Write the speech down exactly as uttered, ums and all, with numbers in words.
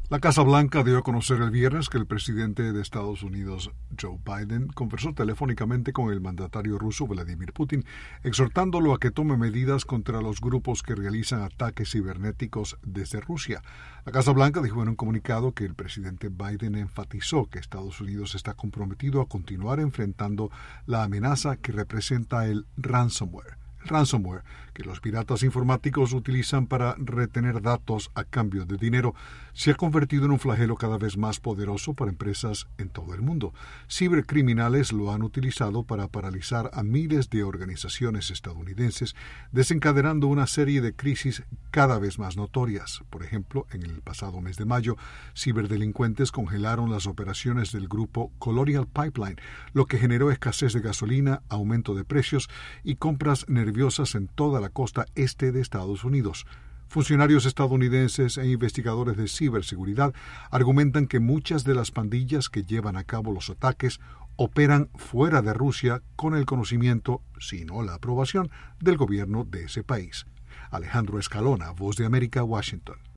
La Casa Blanca dio a conocer el viernes que el presidente de Estados Unidos, Joe Biden, conversó telefónicamente con el mandatario ruso Vladimir Putin, exhortándolo a que tome medidas contra los grupos que realizan ataques cibernéticos desde Rusia. La Casa Blanca dijo en un comunicado que el presidente Biden enfatizó que Estados Unidos está comprometido a continuar enfrentando la amenaza que representa el ransomware. Ransomware, que los piratas informáticos utilizan para retener datos a cambio de dinero, se ha convertido en un flagelo cada vez más poderoso para empresas en todo el mundo. Cibercriminales lo han utilizado para paralizar a miles de organizaciones estadounidenses, desencadenando una serie de crisis cada vez más notorias. Por ejemplo, en el pasado mes de mayo, ciberdelincuentes congelaron las operaciones del grupo Colonial Pipeline, lo que generó escasez de gasolina, aumento de precios y compras nerviosas en toda la costa este de Estados Unidos. Funcionarios estadounidenses e investigadores de ciberseguridad argumentan que muchas de las pandillas que llevan a cabo los ataques operan fuera de Rusia con el conocimiento, si no la aprobación, del gobierno de ese país. Alejandro Escalona, Voz de América, Washington.